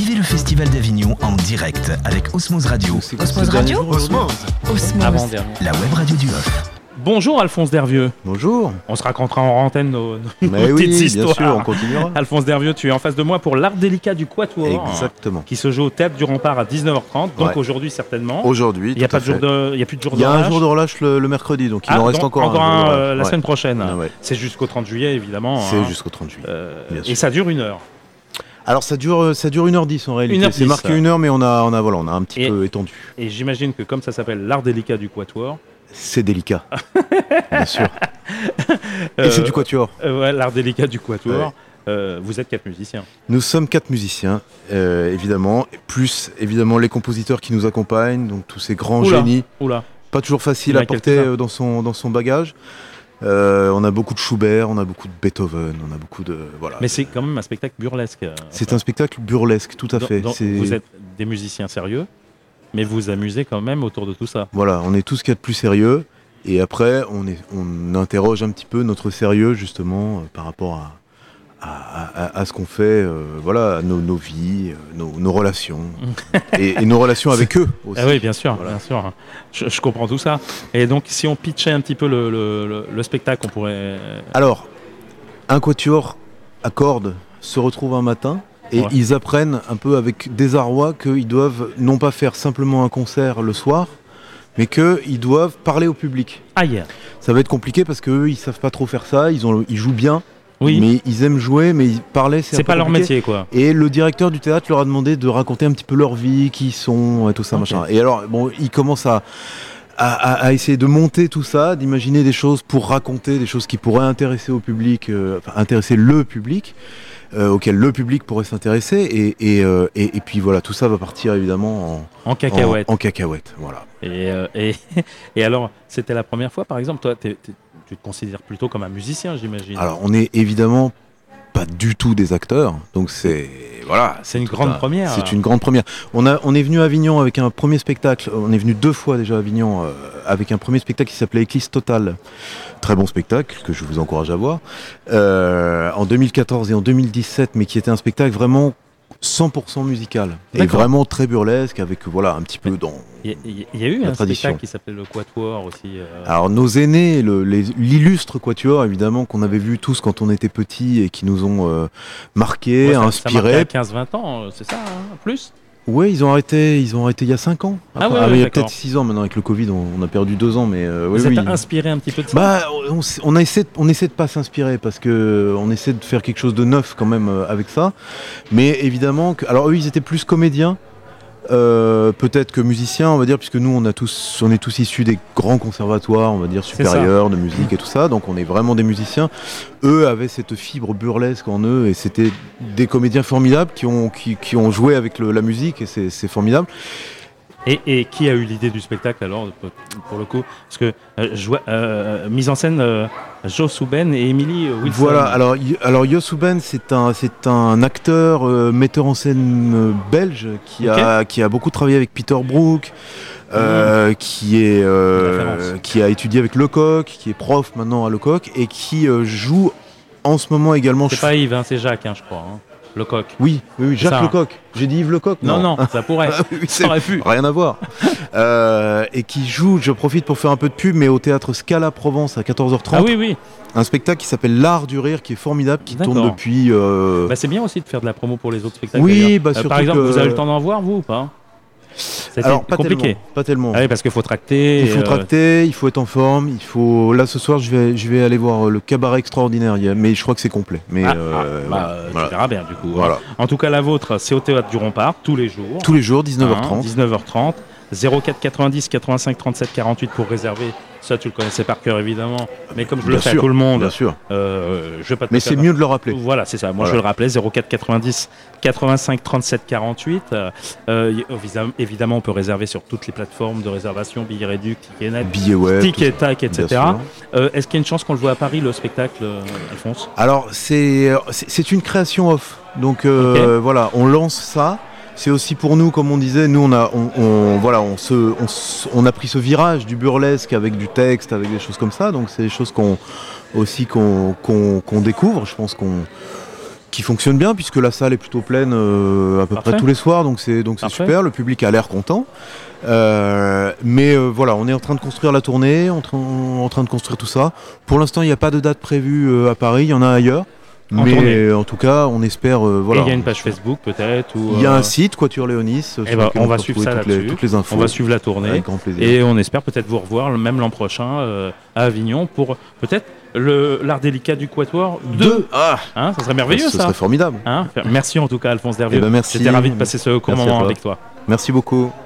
Vivez le Festival d'Avignon en direct avec Osmose Radio. Osmose Radio ? Osmose. Avant-dernier. La web radio du Off. Bonjour Alphonse Dervieux. Bonjour. On se racontera en antenne nos Mais petites oui, histoires. bien sûr, on continuera. Alphonse Dervieux, tu es en face de moi pour l'art délicat du Quatuor. Exactement. Qui se joue au Théâtre du Rempart à 19h30, donc Ouais. aujourd'hui certainement. Aujourd'hui, Il n'y a plus de jour de relâche. Il y a un jour de relâche le mercredi, donc il en reste encore un un. la semaine prochaine. Ouais. C'est jusqu'au 30 juillet évidemment. C'est jusqu'au 30 juillet. bien sûr. Et ça dure 1 heure. Alors ça dure 1h10 en réalité. 1h10. C'est marqué 1 heure, mais on a un petit peu étendu. Et j'imagine que comme ça s'appelle l'art délicat du Quatuor. C'est délicat. Bien sûr. Et c'est du Quatuor. Ouais, l'art délicat du Quatuor. Ouais. Vous êtes 4 musiciens. Nous sommes 4 musiciens, évidemment, plus évidemment les compositeurs qui nous accompagnent, donc tous ces grands génies. Oula. Pas toujours facile à porter dans son bagage. On a beaucoup de Schubert, on a beaucoup de Beethoven, on a beaucoup de voilà. Mais c'est quand même un spectacle burlesque. C'est un spectacle burlesque, tout à fait. Vous êtes des musiciens sérieux, mais vous vous amusez quand même autour de tout ça. Voilà, on est tout ce qu'il y a de plus sérieux, et après on interroge un petit peu notre sérieux justement par rapport à ce qu'on fait, voilà, nos vies, nos relations, et nos relations avec eux aussi. Ah oui, bien sûr, voilà. bien sûr. Je comprends tout ça. Et donc, si on pitchait un petit peu le spectacle, on pourrait... Alors, un quatuor à cordes se retrouve un matin, et ils apprennent un peu avec désarroi qu'ils doivent non pas faire simplement un concert le soir, mais qu'ils doivent parler au public. Aïe. Ça va être compliqué parce qu'eux, ils savent pas trop faire ça, ils jouent bien. Oui. Mais ils aiment jouer, mais ils parlaient, c'est pas leur compliqué. métier, quoi. Et le directeur du théâtre leur a demandé de raconter un petit peu leur vie, qui ils sont, et tout ça, machin. Et alors, bon, ils commencent à essayer de monter tout ça, d'imaginer des choses pour raconter des choses qui pourraient intéresser au public, intéresser le public, auquel le public pourrait s'intéresser. Et puis voilà, tout ça va partir évidemment en cacahuète. En cacahuète, voilà. Et alors, c'était la première fois, par exemple, toi, tu te considères plutôt comme un musicien, j'imagine. Alors, on est évidemment pas du tout des acteurs, donc c'est voilà. C'est une grande première. C'est une grande première. On est venu à Avignon avec un premier spectacle. On est venu 2 fois déjà à Avignon avec un premier spectacle qui s'appelait Éclipse Totale. Très bon spectacle que je vous encourage à voir. En 2014 et en 2017, mais qui était un spectacle vraiment 100% musical. D'accord. Et vraiment très burlesque avec voilà un petit peu dans. Il y a eu un tradition. spectacle qui s'appelait le Quatuor aussi. Alors nos aînés, l'illustre Quatuor évidemment qu'on avait vu tous quand on était petits et qui nous ont marqués, inspirés. Ça marquait à 15-20 ans, c'est ça, hein, plus. Oui, ils ont arrêté il y a 5 ans. Après, il y a peut-être 6 ans maintenant avec le Covid, on a perdu 2 ans, mais Vous êtes inspiré un petit peu de ça. Bah, on essaie de pas s'inspirer parce que on essaie de faire quelque chose de neuf quand même avec ça. Mais évidemment alors eux ils étaient plus comédiens. Peut-être que musiciens, on va dire, puisque nous on est tous issus des grands conservatoires, on va dire supérieurs de musique et tout ça, donc on est vraiment des musiciens. Eux avaient cette fibre burlesque en eux et c'était des comédiens formidables qui ont joué avec la musique et c'est formidable. Et qui a eu l'idée du spectacle alors, pour le coup? Parce que mise en scène Joe Souben et Émilie Wilson. Voilà, alors Joe Souben c'est un acteur, metteur en scène belge qui a beaucoup travaillé avec Peter Brook, qui a étudié avec Lecoq, qui est prof maintenant à Lecoq et qui joue en ce moment également. C'est pas Yves, hein, c'est Jacques, je crois. Lecoq. Oui, Jacques Lecoq. J'ai dit Yves Lecoq. Non, ça pourrait. Ça aurait pu. Rien à voir. Et qui joue, je profite pour faire un peu de pub, mais au théâtre Scala Provence à 14h30. Ah oui. Un spectacle qui s'appelle L'Art du Rire, qui est formidable, qui tourne depuis... c'est bien aussi de faire de la promo pour les autres spectacles. Oui, surtout par exemple, vous avez le temps d'en voir, vous, ou pas? Alors, pas compliqué. Pas tellement. Ah oui, parce qu'il faut tracter. Il faut être en forme. Là, ce soir, je vais aller voir le Cabaret Extraordinaire, mais je crois que c'est complet. Mais voilà. Tu verras bien, du coup. Voilà. En tout cas, la vôtre, c'est au Théâtre du Rempart, tous les jours. Tous les jours, 19h30. 19h30. 04 90 85 37 48 pour réserver. Ça, tu le connaissais par cœur, évidemment. Mais comme je le fais à tout le monde, bien sûr. Je vais pas te Mais c'est mieux de le rappeler. Voilà, c'est ça. Moi, je le rappelais, 04 90 85 37 48. Évidemment, on peut réserver sur toutes les plateformes de réservation, Billets Réduc, Ticketnet, Billets Web, Tic et Tac, etc. Est-ce qu'il y a une chance qu'on le voit à Paris, le spectacle, Alphonse? Alors, c'est une création off. Donc, voilà, on lance ça. C'est aussi pour nous, comme on disait, nous on a pris ce virage du burlesque avec du texte, avec des choses comme ça. Donc c'est des choses qu'on découvre. Je pense qui fonctionne bien puisque la salle est plutôt pleine à peu près tous les soirs, donc c'est super, le public a l'air content. Mais voilà, on est en train de construire la tournée, en train de construire tout ça. Pour l'instant, il n'y a pas de date prévue à Paris, il y en a ailleurs. Mais en tout cas, on espère. Voilà. Et il y a une page Facebook peut-être il y a un site, Quatuor Léonis. On va suivre ça là-dessus. Toutes les infos. On va suivre la tournée. Avec grand plaisir. Et on espère peut-être vous revoir même l'an prochain à Avignon pour peut-être l'art délicat du Quatuor 2. Ah, ça serait merveilleux ça. Ce serait formidable. Merci en tout cas Alphonse Dervieux. Merci. J'étais ravi de passer ce court moment avec toi. Merci beaucoup.